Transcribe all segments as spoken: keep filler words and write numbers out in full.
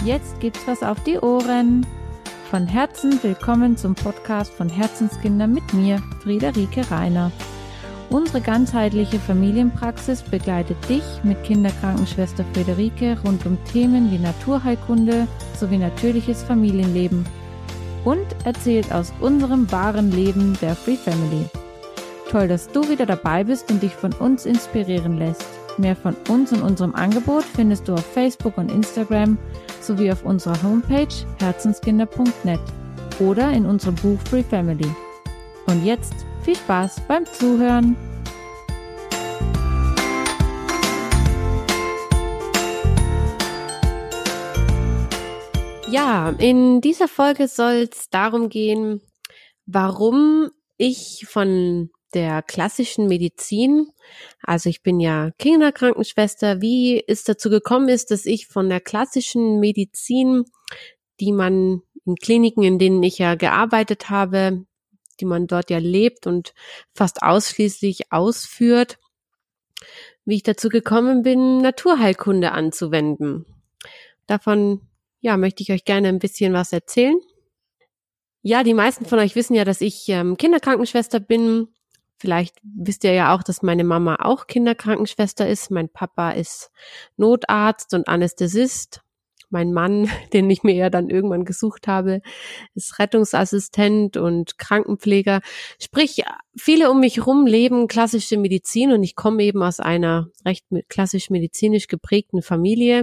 jetzt gibt's was auf die Ohren. Von Herzen willkommen zum Podcast von Herzenskinder mit mir, Friederike Reiner. Unsere ganzheitliche Familienpraxis begleitet dich mit Kinderkrankenschwester Friederike rund um Themen wie Naturheilkunde sowie natürliches Familienleben und erzählt aus unserem wahren Leben der Free Family. Toll, dass du wieder dabei bist und dich von uns inspirieren lässt. Mehr von uns und unserem Angebot findest du auf Facebook und Instagram sowie auf unserer Homepage herzenskinder punkt net oder in unserem Buch Free Family. Und jetzt viel Spaß beim Zuhören! Ja, in dieser Folge soll es darum gehen, warum ich von der klassischen Medizin, also ich bin ja Kinderkrankenschwester, wie es dazu gekommen ist, dass ich von der klassischen Medizin, die man in Kliniken, in denen ich ja gearbeitet habe, die man dort ja lebt und fast ausschließlich ausführt, wie ich dazu gekommen bin, Naturheilkunde anzuwenden. Davon, ja, möchte ich euch gerne ein bisschen was erzählen. Ja, die meisten von euch wissen ja, dass ich ähm, Kinderkrankenschwester bin. Vielleicht wisst ihr ja auch, dass meine Mama auch Kinderkrankenschwester ist. Mein Papa ist Notarzt und Anästhesist. Mein Mann, den ich mir ja dann irgendwann gesucht habe, ist Rettungsassistent und Krankenpfleger. Sprich, viele um mich rum leben klassische Medizin und ich komme eben aus einer recht klassisch medizinisch geprägten Familie.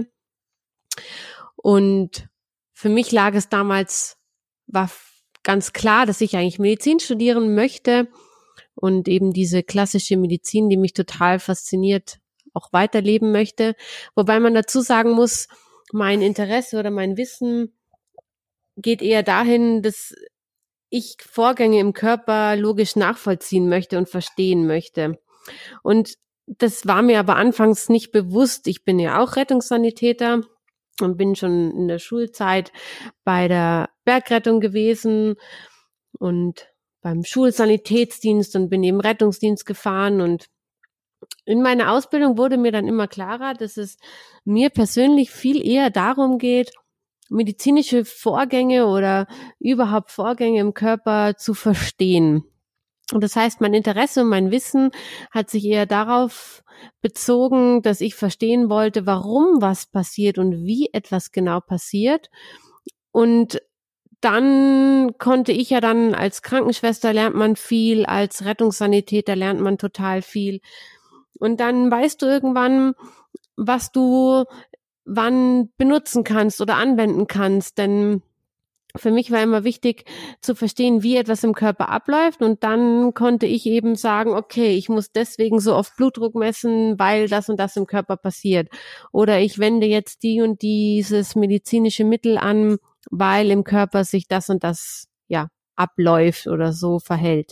Und für mich lag es damals, war ganz klar, dass ich eigentlich Medizin studieren möchte und eben diese klassische Medizin, die mich total fasziniert, auch weiterleben möchte. Wobei man dazu sagen muss, mein Interesse oder mein Wissen geht eher dahin, dass ich Vorgänge im Körper logisch nachvollziehen möchte und verstehen möchte. Und das war mir aber anfangs nicht bewusst. Ich bin ja auch Rettungssanitäter und bin schon in der Schulzeit bei der Bergrettung gewesen und beim Schulsanitätsdienst und bin eben Rettungsdienst gefahren. Und in meiner Ausbildung wurde mir dann immer klarer, dass es mir persönlich viel eher darum geht, medizinische Vorgänge oder überhaupt Vorgänge im Körper zu verstehen. Und das heißt, mein Interesse und mein Wissen hat sich eher darauf bezogen, dass ich verstehen wollte, warum was passiert und wie etwas genau passiert. Und dann konnte ich ja dann als Krankenschwester lernt man viel, als Rettungssanitäter lernt man total viel. Und dann weißt du irgendwann, was du wann benutzen kannst oder anwenden kannst, denn für mich war immer wichtig zu verstehen, wie etwas im Körper abläuft und dann konnte ich eben sagen, okay, ich muss deswegen so oft Blutdruck messen, weil das und das im Körper passiert. Oder ich wende jetzt die und dieses medizinische Mittel an, weil im Körper sich das und das ja abläuft oder so verhält.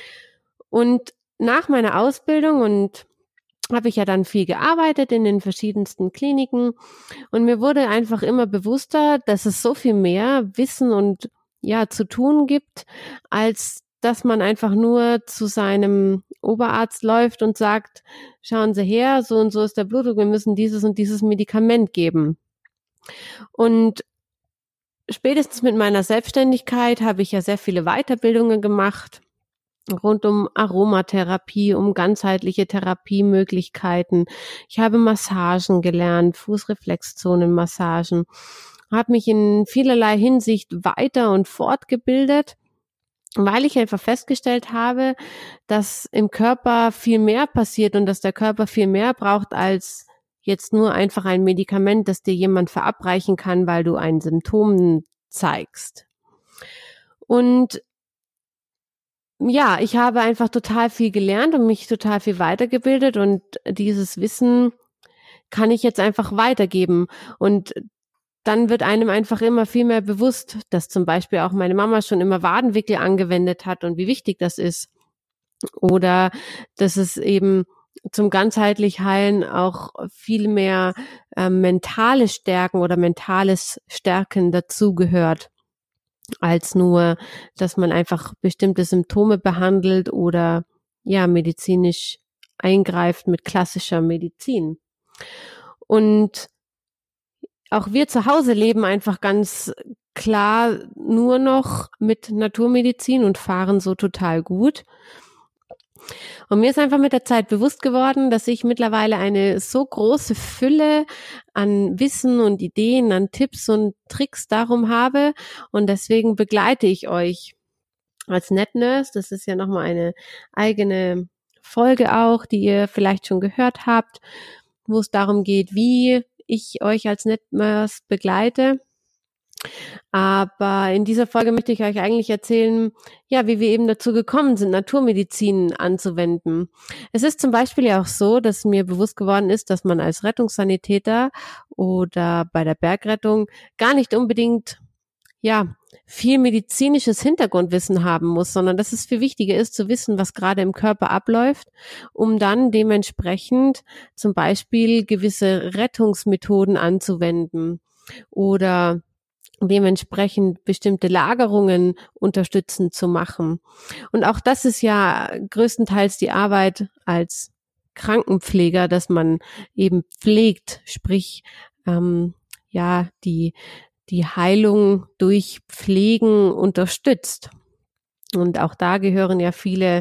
Und nach meiner Ausbildung und habe ich ja dann viel gearbeitet in den verschiedensten Kliniken und mir wurde einfach immer bewusster, dass es so viel mehr Wissen und ja zu tun gibt, als dass man einfach nur zu seinem Oberarzt läuft und sagt, schauen Sie her, so und so ist der Blutdruck, wir müssen dieses und dieses Medikament geben. Und spätestens mit meiner Selbstständigkeit habe ich ja sehr viele Weiterbildungen gemacht, rund um Aromatherapie, um ganzheitliche Therapiemöglichkeiten. Ich habe Massagen gelernt, Fußreflexzonenmassagen, habe mich in vielerlei Hinsicht weiter und fortgebildet, weil ich einfach festgestellt habe, dass im Körper viel mehr passiert und dass der Körper viel mehr braucht als jetzt nur einfach ein Medikament, das dir jemand verabreichen kann, weil du ein Symptom zeigst. Und ja, ich habe einfach total viel gelernt und mich total viel weitergebildet und dieses Wissen kann ich jetzt einfach weitergeben. Und dann wird einem einfach immer viel mehr bewusst, dass zum Beispiel auch meine Mama schon immer Wadenwickel angewendet hat und wie wichtig das ist. Oder dass es eben zum ganzheitlich Heilen auch viel mehr äh, mentale Stärken oder mentales Stärken dazugehört, als nur, dass man einfach bestimmte Symptome behandelt oder ja medizinisch eingreift mit klassischer Medizin. Und auch wir zu Hause leben einfach ganz klar nur noch mit Naturmedizin und fahren so total gut. Und mir ist einfach mit der Zeit bewusst geworden, dass ich mittlerweile eine so große Fülle an Wissen und Ideen, an Tipps und Tricks darum habe. Und deswegen begleite ich euch als NetNurse. Das ist ja nochmal eine eigene Folge auch, die ihr vielleicht schon gehört habt, wo es darum geht, wie ich euch als NetNurse begleite. Aber in dieser Folge möchte ich euch eigentlich erzählen, ja, wie wir eben dazu gekommen sind, Naturmedizin anzuwenden. Es ist zum Beispiel ja auch so, dass mir bewusst geworden ist, dass man als Rettungssanitäter oder bei der Bergrettung gar nicht unbedingt, ja, viel medizinisches Hintergrundwissen haben muss, sondern dass es viel wichtiger ist, zu wissen, was gerade im Körper abläuft, um dann dementsprechend zum Beispiel gewisse Rettungsmethoden anzuwenden oder dementsprechend bestimmte Lagerungen unterstützend zu machen. Und auch das ist ja größtenteils die Arbeit als Krankenpfleger, dass man eben pflegt, sprich ähm, ja die die Heilung durch Pflegen unterstützt. Und auch da gehören ja viele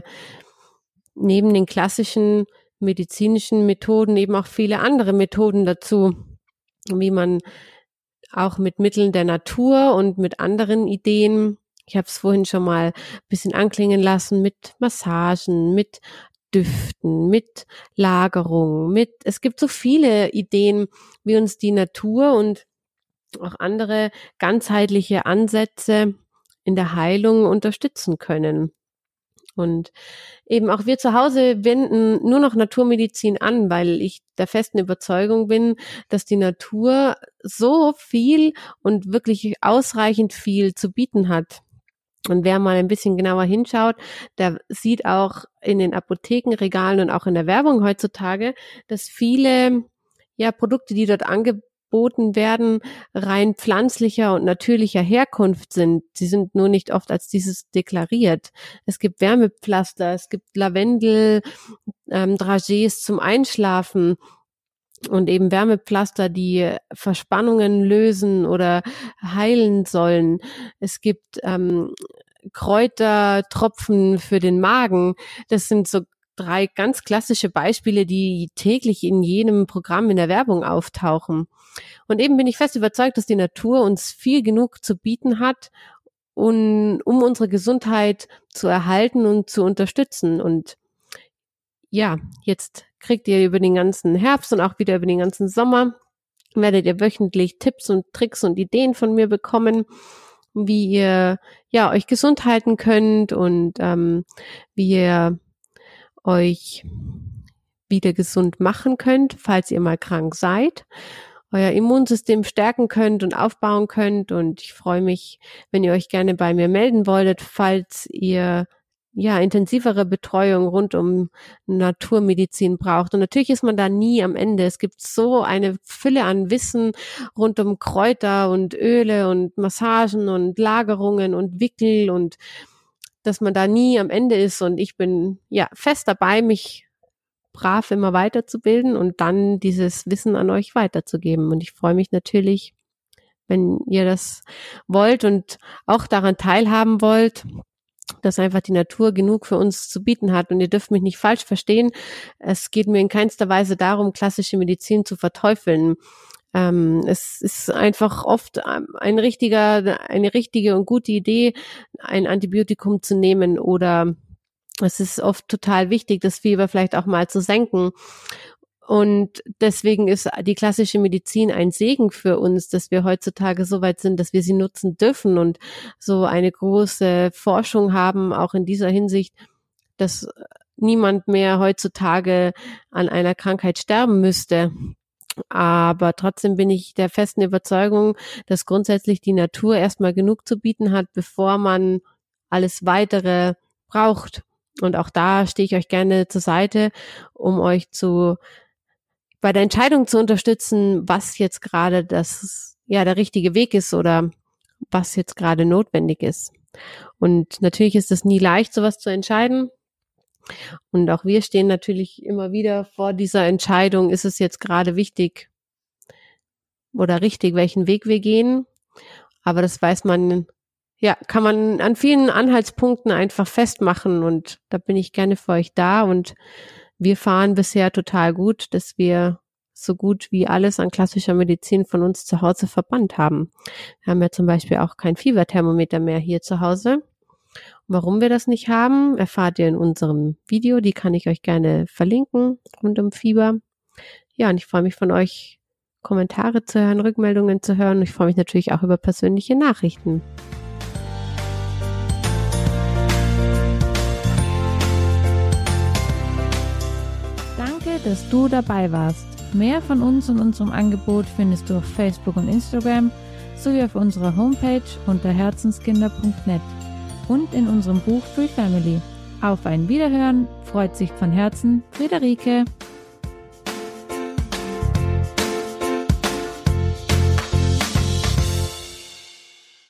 neben den klassischen medizinischen Methoden eben auch viele andere Methoden dazu, wie man auch mit Mitteln der Natur und mit anderen Ideen, ich habe es vorhin schon mal ein bisschen anklingen lassen, mit Massagen, mit Düften, mit Lagerung, mit, es gibt so viele Ideen, wie uns die Natur und auch andere ganzheitliche Ansätze in der Heilung unterstützen können. Und eben auch wir zu Hause wenden nur noch Naturmedizin an, weil ich der festen Überzeugung bin, dass die Natur so viel und wirklich ausreichend viel zu bieten hat. Und wer mal ein bisschen genauer hinschaut, der sieht auch in den Apothekenregalen und auch in der Werbung heutzutage, dass viele ja Produkte, die dort angeboten werden, rein pflanzlicher und natürlicher Herkunft sind. Sie sind nur nicht oft als dieses deklariert. Es gibt Wärmepflaster, es gibt Lavendel, ähm, Dragés zum Einschlafen und eben Wärmepflaster, die Verspannungen lösen oder heilen sollen. Es gibt ähm, Kräutertropfen für den Magen. Das sind so drei ganz klassische Beispiele, die täglich in jedem Programm in der Werbung auftauchen. Und eben bin ich fest überzeugt, dass die Natur uns viel genug zu bieten hat, um, um unsere Gesundheit zu erhalten und zu unterstützen. Und ja, jetzt kriegt ihr über den ganzen Herbst und auch wieder über den ganzen Sommer, werdet ihr wöchentlich Tipps und Tricks und Ideen von mir bekommen, wie ihr ja euch gesund halten könnt und ähm, wie ihr euch wieder gesund machen könnt, falls ihr mal krank seid, euer Immunsystem stärken könnt und aufbauen könnt. Und ich freue mich, wenn ihr euch gerne bei mir melden wolltet, falls ihr ja intensivere Betreuung rund um Naturmedizin braucht. Und natürlich ist man da nie am Ende. Es gibt so eine Fülle an Wissen rund um Kräuter und Öle und Massagen und Lagerungen und Wickel und dass man da nie am Ende ist. Und ich bin ja fest dabei, mich brav immer weiterzubilden und dann dieses Wissen an euch weiterzugeben. Und ich freue mich natürlich, wenn ihr das wollt und auch daran teilhaben wollt, dass einfach die Natur genug für uns zu bieten hat. Und ihr dürft mich nicht falsch verstehen. Es geht mir in keinster Weise darum, klassische Medizin zu verteufeln. Ähm, es ist einfach oft ein richtiger, eine richtige und gute Idee, ein Antibiotikum zu nehmen, oder es ist oft total wichtig, das Fieber vielleicht auch mal zu senken. Und deswegen ist die klassische Medizin ein Segen für uns, dass wir heutzutage so weit sind, dass wir sie nutzen dürfen und so eine große Forschung haben, auch in dieser Hinsicht, dass niemand mehr heutzutage an einer Krankheit sterben müsste. Aber trotzdem bin ich der festen Überzeugung, dass grundsätzlich die Natur erstmal genug zu bieten hat, bevor man alles Weitere braucht. Und auch da stehe ich euch gerne zur Seite, um euch zu bei der Entscheidung zu unterstützen, was jetzt gerade das ja der richtige Weg ist oder was jetzt gerade notwendig ist. Und natürlich ist es nie leicht, sowas zu entscheiden. Und auch wir stehen natürlich immer wieder vor dieser Entscheidung, ist es jetzt gerade wichtig, oder richtig, welchen Weg wir gehen. Aber das weiß man, ja, kann man an vielen Anhaltspunkten einfach festmachen und da bin ich gerne für euch da und wir fahren bisher total gut, dass wir so gut wie alles an klassischer Medizin von uns zu Hause verbannt haben. Wir haben ja zum Beispiel auch kein Fieberthermometer mehr hier zu Hause. Warum wir das nicht haben, erfahrt ihr in unserem Video. Die kann ich euch gerne verlinken rund um Fieber. Ja, und ich freue mich von euch, Kommentare zu hören, Rückmeldungen zu hören. Ich freue mich natürlich auch über persönliche Nachrichten. Danke, dass du dabei warst. Mehr von uns und unserem Angebot findest du auf Facebook und Instagram sowie auf unserer Homepage unter herzenskinder punkt net und in unserem Buch Free Family. Auf ein Wiederhören, freut sich von Herzen Friederike.